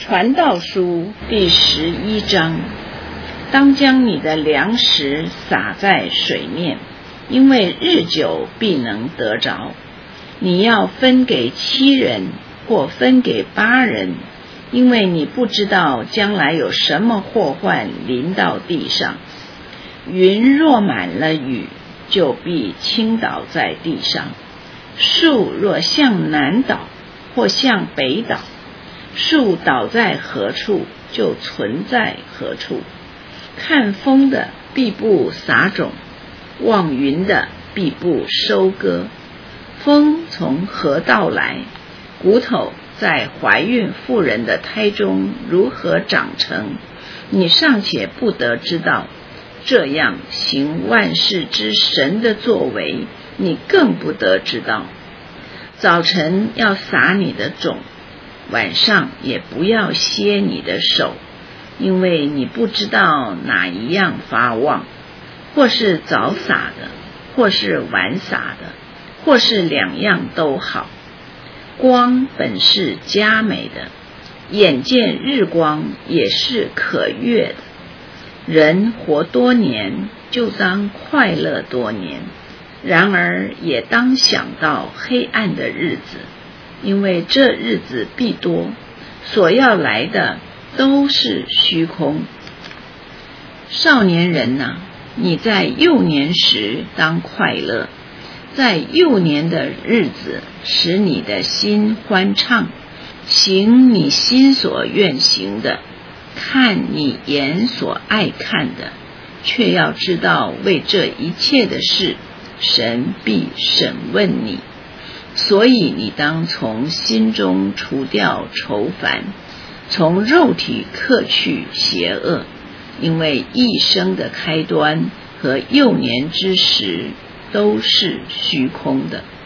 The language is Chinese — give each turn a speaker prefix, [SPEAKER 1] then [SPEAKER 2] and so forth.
[SPEAKER 1] 传道书第11章，当将你的粮食撒在水面，因为日久必能得着。你要分给7人或分给8人，因为你不知道将来有什么祸患临到地上。云若满了雨，就必倾倒在地上。树若向南倒，或向北倒，树倒在何处，就存在何处。看风的必不撒种，望云的必不收割。风从何道来？骨头在怀孕妇人的胎中如何长成？你尚且不得知道，这样行万事之神的作为，你更不得知道。早晨要撒你的种，晚上也不要歇你的手，因为你不知道哪一样发旺，或是早撒的，或是晚撒的，或是2样都好。光本是佳美的，眼见日光也是可悦的。人活多年，就当快乐多年，然而也当想到黑暗的日子，因为这日子必多，所要来的都是虚空。少年人哪，你在幼年时当快乐，在幼年的日子使你的心欢畅，行你心所愿行的，看你眼所爱看的，却要知道为这一切的事，神必审问你。所以你当从心中除掉愁烦，从肉体克去邪恶，因为一生的开端和幼年之时都是虚空的。